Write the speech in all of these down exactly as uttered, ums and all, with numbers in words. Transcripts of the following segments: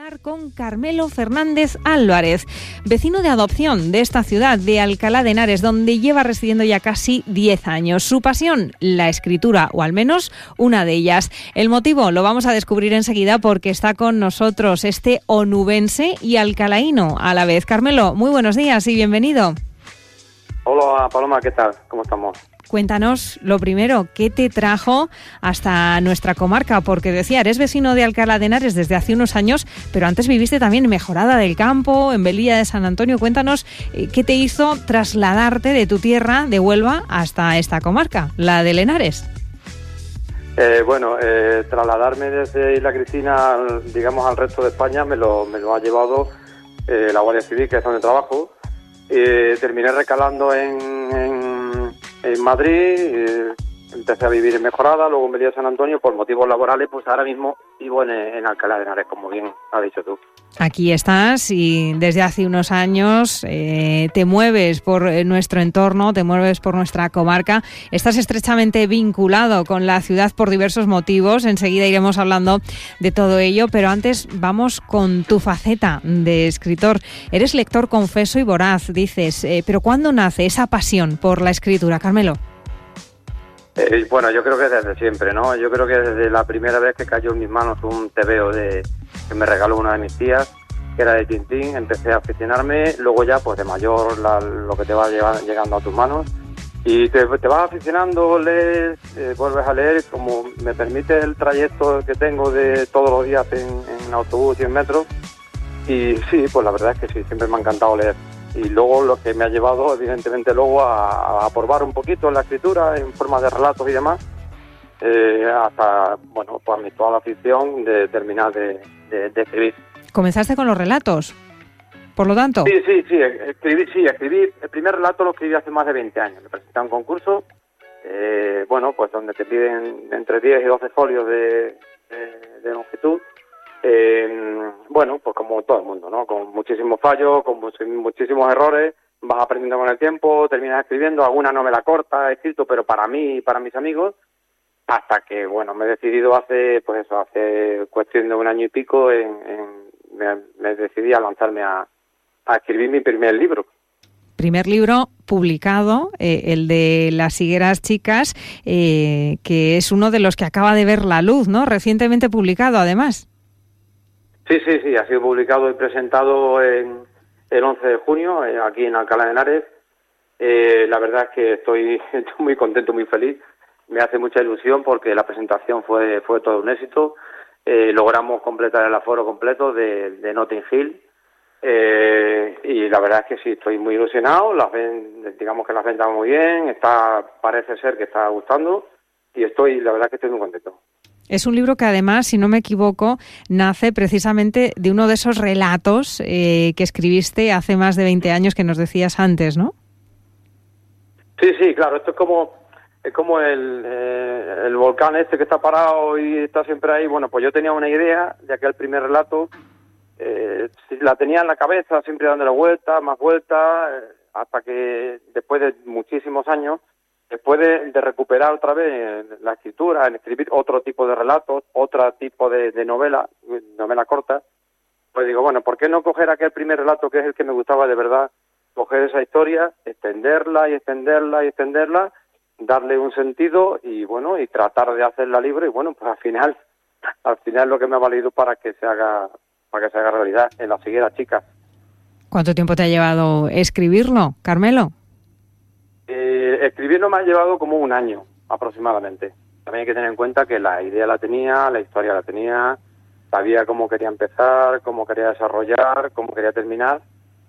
hablar con Carmelo Fernández Álvarez, vecino de adopción de esta ciudad, de Alcalá de Henares, donde lleva residiendo ya casi diez años. Su pasión, la escritura, o al menos una de ellas. El motivo lo vamos a descubrir enseguida porque está con nosotros este onubense y alcalaíno a la vez. Carmelo, muy buenos días y bienvenido. Hola Paloma, ¿qué tal? ¿Cómo estamos? Cuéntanos, lo primero, ¿qué te trajo hasta nuestra comarca? Porque decía, eres vecino de Alcalá de Henares desde hace unos años, pero antes viviste también en Mejorada del Campo, en Velilla de San Antonio. Cuéntanos, ¿qué te hizo trasladarte de tu tierra, de Huelva, hasta esta comarca, la de Henares? Eh, bueno, eh, trasladarme desde Isla Cristina, digamos, al resto de España, me lo, me lo ha llevado eh, la Guardia Civil, que es donde trabajo. Eh, terminé recalando en... en En Madrid, eh, empecé a vivir en Mejorada, luego en Velilla de San Antonio, por motivos laborales, pues ahora mismo vivo en, en Alcalá de Henares, como bien has dicho tú. Aquí estás y desde hace unos años eh, te mueves por nuestro entorno, te mueves por nuestra comarca, estás estrechamente vinculado con la ciudad por diversos motivos, enseguida iremos hablando de todo ello, pero antes vamos con tu faceta de escritor. Eres lector confeso y voraz, dices, eh, pero ¿cuándo nace esa pasión por la escritura, Carmelo? Eh, bueno, yo creo que desde siempre, ¿no? Yo creo que desde la primera vez que cayó en mis manos un tebeo de que me regaló una de mis tías, que era de Tintín, empecé a aficionarme, luego ya, pues de mayor, la, lo que te va lleva, llegando a tus manos, y te, te vas aficionando, lees, eh, vuelves a leer, como me permite el trayecto que tengo de todos los días en, en autobús y en metro, y sí, pues la verdad es que sí, siempre me ha encantado leer. Y luego lo que me ha llevado, evidentemente, luego a, a probar un poquito en la escritura, en forma de relatos y demás, eh, hasta, bueno, pues mi toda la afición de terminar de, de, de escribir. ¿Comenzaste con los relatos, por lo tanto? Sí, sí, sí, escribí, sí, escribí. El primer relato lo escribí hace más de veinte años. Me presenté a un concurso, eh, bueno, pues donde te piden entre diez y doce folios de, de, de longitud. Eh, bueno, pues como todo el mundo, ¿no? Con muchísimos fallos, con muchísimos errores, vas aprendiendo con el tiempo, terminas escribiendo, alguna novela corta he escrito, pero para mí y para mis amigos, hasta que, bueno, me he decidido hace, pues eso, hace cuestión de un año y pico, en, en, me, me decidí a lanzarme a, a escribir mi primer libro. Primer libro publicado, eh, el de Las higueras chicas, eh, que es uno de los que acaba de ver la luz, ¿no? Recientemente publicado, además. Sí, sí, sí, ha sido publicado y presentado en el once de junio, eh, aquí en Alcalá de Henares. Eh, la verdad es que estoy, estoy muy contento, muy feliz. Me hace mucha ilusión porque la presentación fue fue todo un éxito. Eh, logramos completar el aforo completo de, de Notting Hill. Eh, y la verdad es que sí, estoy muy ilusionado. Las ven, digamos que las ventas muy bien. Está, parece ser que está gustando. Y estoy, la verdad es que estoy muy contento. Es un libro que además, si no me equivoco, nace precisamente de uno de esos relatos eh, que escribiste hace más de veinte años que nos decías antes, ¿no? Sí, sí, claro. Esto es como es como el, eh, el volcán este que está parado y está siempre ahí. Bueno, pues yo tenía una idea de aquel primer relato. Eh, la tenía en la cabeza, siempre dándole vueltas, más vueltas, eh, hasta que después de muchísimos años, después de, de recuperar otra vez la escritura, en escribir otro tipo de relatos, otro tipo de, de novela, novela corta, pues digo, bueno, ¿por qué no coger aquel primer relato que es el que me gustaba de verdad, coger esa historia, extenderla y extenderla y extenderla, darle un sentido y bueno, y tratar de hacerla libre y bueno, pues al final, al final lo que me ha valido para que se haga, para que se haga realidad en Las higueras chicas. ¿Cuánto tiempo te ha llevado escribirlo, Carmelo? Eh, escribirlo me ha llevado como un año aproximadamente. También hay que tener en cuenta que la idea la tenía, la historia la tenía, sabía cómo quería empezar, cómo quería desarrollar, cómo quería terminar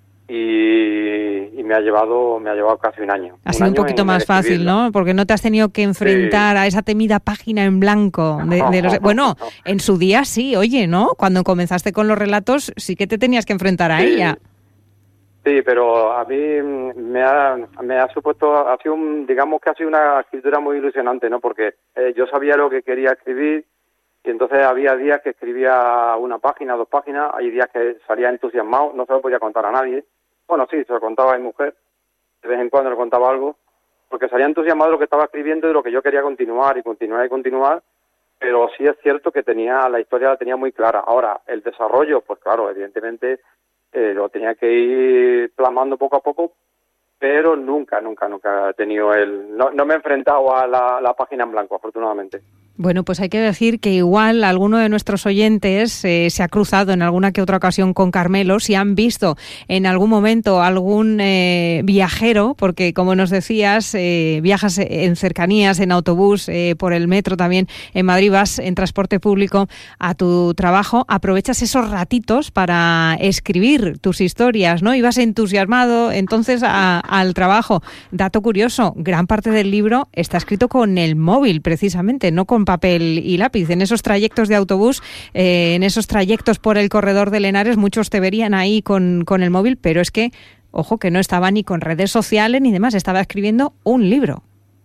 y, y me ha llevado me ha llevado casi un año. Ha sido un poquito más fácil, ¿no? Porque no te has tenido que enfrentar sí. a esa temida página en blanco. De, de los... Bueno, en su día sí, oye, ¿no? Cuando comenzaste con los relatos sí que te tenías que enfrentar a sí. ella. Sí, pero a mí me ha, me ha supuesto, ha sido un, digamos que ha sido una escritura muy ilusionante, ¿no? Porque eh, yo sabía lo que quería escribir y entonces había días que escribía una página, dos páginas, hay días que salía entusiasmado, no se lo podía contar a nadie. Bueno, sí, se lo contaba a mi mujer, de vez en cuando le contaba algo, porque salía entusiasmado de lo que estaba escribiendo y de lo que yo quería continuar y continuar y continuar. pero sí es cierto que tenía la historia la tenía muy clara. Ahora, el desarrollo, pues claro, evidentemente eh, lo tenía que ir plasmando poco a poco, pero nunca, nunca, nunca he tenido el... No, no me he enfrentado a la, la página en blanco, afortunadamente. Bueno, pues hay que decir que igual alguno de nuestros oyentes eh, se ha cruzado en alguna que otra ocasión con Carmelo, si han visto en algún momento algún eh, viajero, porque como nos decías, eh, viajas en cercanías, en autobús, eh, por el metro también, en Madrid vas en transporte público a tu trabajo, aprovechas esos ratitos para escribir tus historias, ¿no? Y vas entusiasmado entonces a, al trabajo. Dato curioso, gran parte del libro está escrito con el móvil precisamente, no con papel y lápiz. En esos trayectos de autobús, eh, en esos trayectos por el corredor de Lenares, muchos te verían ahí con, con el móvil, pero es que, ojo, que no estaba ni con redes sociales ni demás, estaba escribiendo un libro.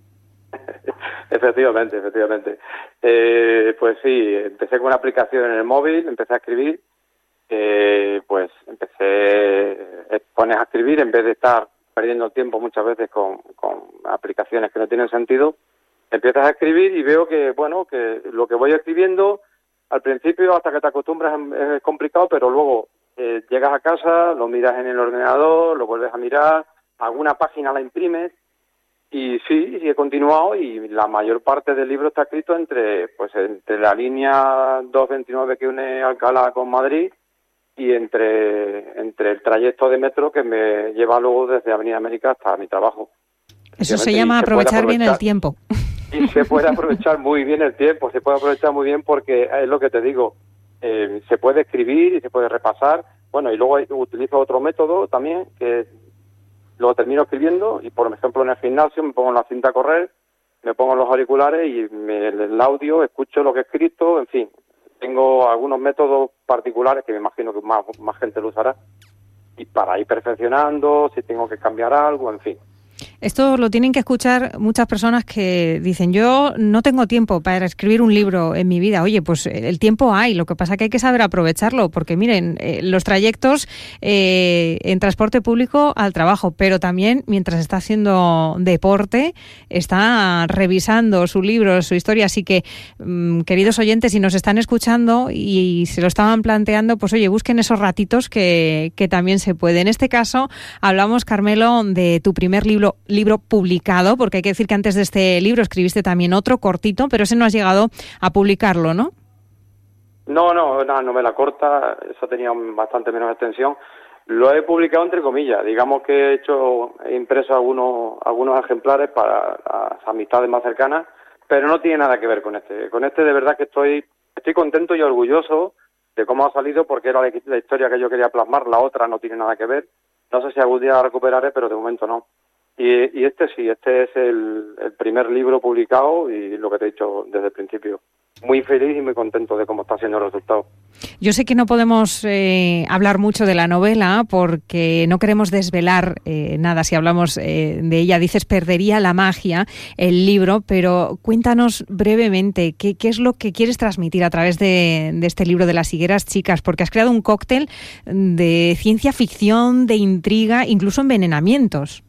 Efectivamente, efectivamente. Eh, pues sí, empecé con una aplicación en el móvil, empecé a escribir, eh, pues empecé, eh, pones a escribir en vez de estar perdiendo tiempo muchas veces con, con aplicaciones que no tienen sentido. Empiezas a escribir y veo que, bueno, que lo que voy escribiendo, al principio, hasta que te acostumbras, es complicado, pero luego eh, llegas a casa, lo miras en el ordenador, lo vuelves a mirar, alguna página la imprimes, y sí, sí he continuado, y la mayor parte del libro está escrito entre, pues, entre la línea dos veintinueve que une Alcalá con Madrid y entre, entre el trayecto de metro que me lleva luego desde Avenida América hasta mi trabajo. Eso se llama aprovechar, aprovechar bien el tiempo. Y se puede aprovechar muy bien el tiempo, se puede aprovechar muy bien porque es lo que te digo, eh, se puede escribir y se puede repasar, bueno, y luego utilizo otro método también, que lo termino escribiendo y, por ejemplo, en el gimnasio me pongo la cinta a correr, me pongo los auriculares y me, el audio, escucho lo que he escrito, en fin, tengo algunos métodos particulares que me imagino que más, más gente lo usará, y para ir perfeccionando, si tengo que cambiar algo, en fin. Esto lo tienen que escuchar muchas personas que dicen, yo no tengo tiempo para escribir un libro en mi vida. Oye, pues el tiempo hay, lo que pasa es que hay que saber aprovecharlo, porque miren, eh, los trayectos eh, en transporte público al trabajo, pero también mientras está haciendo deporte, está revisando su libro, su historia. Así que, mmm, queridos oyentes, si nos están escuchando y se lo estaban planteando, pues oye, busquen esos ratitos que, que también se puede. En este caso, hablamos, Carmelo, de tu primer libro libro publicado, porque hay que decir que antes de este libro escribiste también otro cortito, pero ese no has llegado a publicarlo, ¿no? No, no, una novela corta, eso tenía bastante menos extensión. Lo he publicado entre comillas, digamos que he hecho, he impreso algunos algunos ejemplares para las amistades más cercanas, pero no tiene nada que ver con este. Con este de verdad que estoy estoy contento y orgulloso de cómo ha salido, porque era la, la historia que yo quería plasmar, la otra no tiene nada que ver. No sé si algún día la recuperaré, pero de momento no. Y, y este sí, este es el, el primer libro publicado y lo que te he dicho desde el principio. Muy feliz y muy contento de cómo está siendo el resultado. Yo sé que no podemos eh, hablar mucho de la novela porque no queremos desvelar eh, nada. Si hablamos eh, de ella, dices, perdería la magia el libro, pero cuéntanos brevemente qué, qué es lo que quieres transmitir a través de, de este libro de Las higueras chicas, porque has creado un cóctel de ciencia ficción, de intriga, incluso envenenamientos.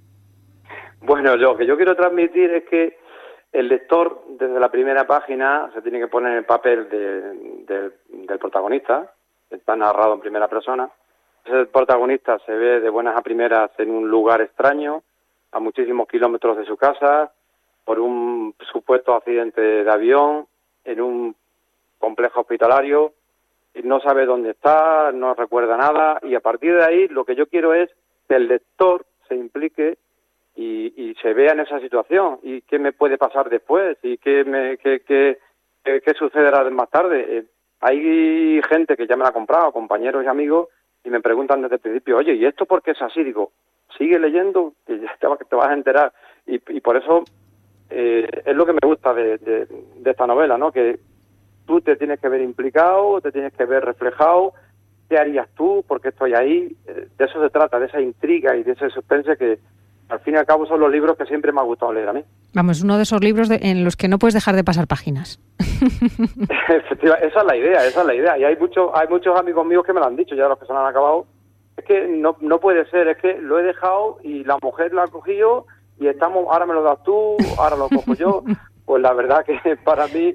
Bueno, lo que yo quiero transmitir es que el lector, desde la primera página, se tiene que poner en el papel de, de, del protagonista, está narrado en primera persona. Ese protagonista se ve de buenas a primeras en un lugar extraño, a muchísimos kilómetros de su casa, por un supuesto accidente de avión, en un complejo hospitalario, y no sabe dónde está, no recuerda nada, y a partir de ahí lo que yo quiero es que el lector se implique Y, y se vea en esa situación y qué me puede pasar después y qué me qué, qué, qué, qué sucederá más tarde. Eh, hay gente que ya me la ha comprado, compañeros y amigos, y me preguntan desde el principio, oye, ¿y esto por qué es así? Digo, sigue leyendo, que ya te, te vas a enterar. Y, y por eso eh, es lo que me gusta de, de, de esta novela, ¿no? Que tú te tienes que ver implicado, te tienes que ver reflejado. ¿Qué harías tú? ¿Por qué estoy ahí? Eh, de eso se trata, de esa intriga y de ese suspense que al fin y al cabo son los libros que siempre me ha gustado leer a mí. Vamos, uno de esos libros de, en los que no puedes dejar de pasar páginas. Efectivamente, esa es la idea, esa es la idea. Y hay muchos hay muchos amigos míos que me lo han dicho, ya los que se lo han acabado. Es que no no puede ser, es que lo he dejado y la mujer lo ha cogido y estamos, ahora me lo das tú, ahora lo cojo yo. Pues la verdad que para mí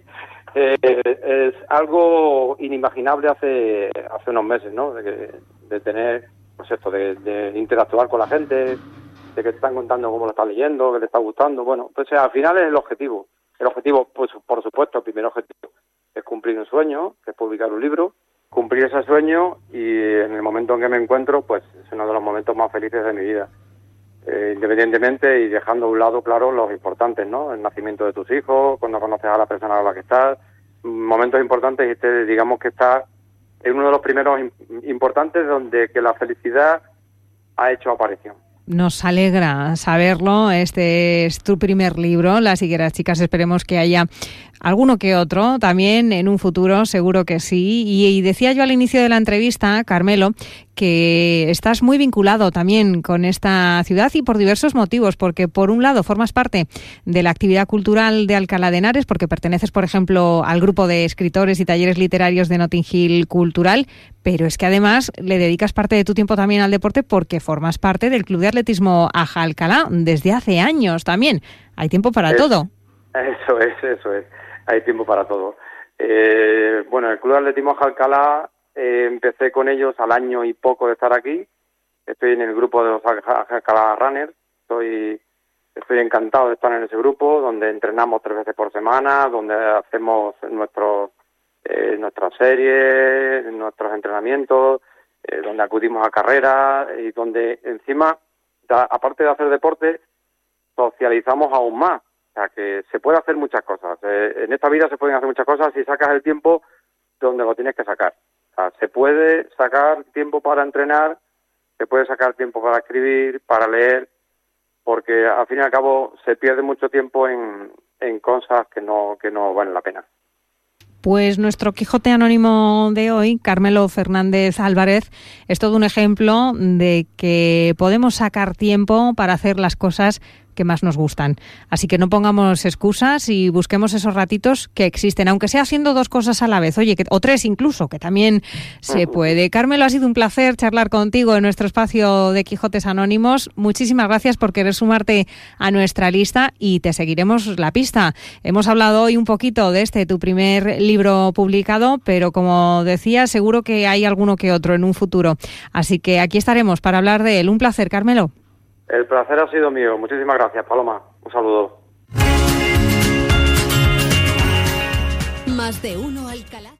eh, es algo inimaginable hace hace unos meses, ¿no? De, que, de tener, pues esto, de, de interactuar con la gente, de que te están contando cómo lo estás leyendo, que te está gustando. Bueno, pues al final es el objetivo. El objetivo, pues por supuesto, el primer objetivo es cumplir un sueño, que es publicar un libro, cumplir ese sueño, y en el momento en que me encuentro, pues es uno de los momentos más felices de mi vida. Eh, independientemente y dejando a un lado, claro, los importantes, ¿no? El nacimiento de tus hijos, cuando conoces a la persona con la que estás, momentos importantes, y este, digamos que está en uno de los primeros importantes donde que la felicidad ha hecho aparición. Nos alegra saberlo. Este es tu primer libro, Las higueras chicas. Esperemos que haya alguno que otro también en un futuro, seguro que sí. Y, y decía yo al inicio de la entrevista, Carmelo, que estás muy vinculado también con esta ciudad y por diversos motivos, porque por un lado formas parte de la actividad cultural de Alcalá de Henares, porque perteneces, por ejemplo, al grupo de escritores y talleres literarios de Notting Hill Cultural, pero es que además le dedicas parte de tu tiempo también al deporte porque formas parte del Club de Atletismo Aja Alcalá desde hace años también. Hay tiempo para es, todo. Eso es, eso es. Hay tiempo para todo. Eh, bueno, el Club de Atletismo Aja Alcalá, eh, empecé con ellos al año y poco de estar aquí. Estoy en el grupo de los Aja Alcalá Runners. Estoy, estoy encantado de estar en ese grupo, donde entrenamos tres veces por semana, donde hacemos nuestros eh, nuestras series, nuestros entrenamientos, eh, donde acudimos a carreras y donde encima, da, aparte de hacer deporte, socializamos aún más. O sea, que se puede hacer muchas cosas. Eh, en esta vida se pueden hacer muchas cosas si sacas el tiempo donde lo tienes que sacar. O sea, se puede sacar tiempo para entrenar, se puede sacar tiempo para escribir, para leer, porque al fin y al cabo se pierde mucho tiempo en, en cosas que no, que no valen la pena. Pues nuestro Quijote anónimo de hoy, Carmelo Fernández Álvarez, es todo un ejemplo de que podemos sacar tiempo para hacer las cosas que más nos gustan. Así que no pongamos excusas y busquemos esos ratitos que existen, aunque sea haciendo dos cosas a la vez, oye, que, o tres incluso, que también se puede. Carmelo, ha sido un placer charlar contigo en nuestro espacio de Quijotes Anónimos. Muchísimas gracias por querer sumarte a nuestra lista y te seguiremos la pista. Hemos hablado hoy un poquito de este, tu primer libro publicado, pero como decía, seguro que hay alguno que otro en un futuro. Así que aquí estaremos para hablar de él. Un placer, Carmelo. El placer ha sido mío. Muchísimas gracias, Paloma. Un saludo. Más de uno Alcalá.